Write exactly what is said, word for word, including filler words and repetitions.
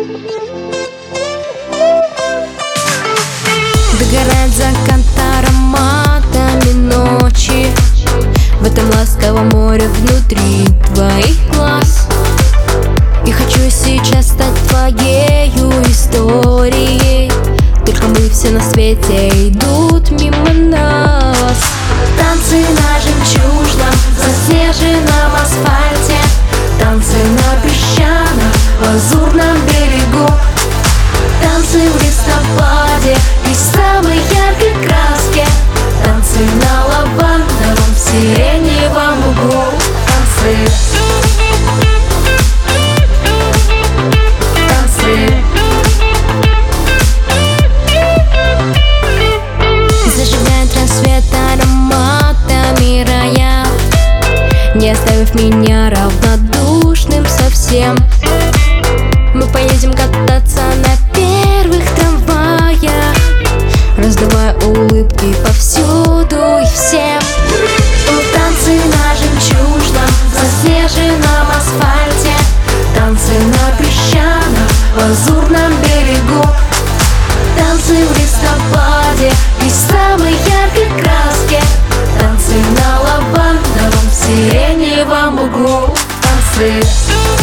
Догорает закат ароматами ночи в этом ласковом море внутри твоих глаз. И хочу сейчас стать твоею историей, только мы все на свете идут мимо нас. Танцы на жемчужном заснеженном асфальте, танцы на песчаном лазурном берегу, танцы в листопаде и самой яркой краске, танцы на лавандовом сиреневом лугу. Танцы, танцы. Зажигает рассвет ароматами рая, не оставив меня равнодушным совсем. Мы поедем кататься на первых трамваях, раздавая улыбки повсюду и всем. Танцы на жемчужном заснеженном асфальте, танцы на песчаном лазурном берегу, танцы в листопаде и самой яркой краске, танцы на лавандовом сиреневом лугу. Танцы.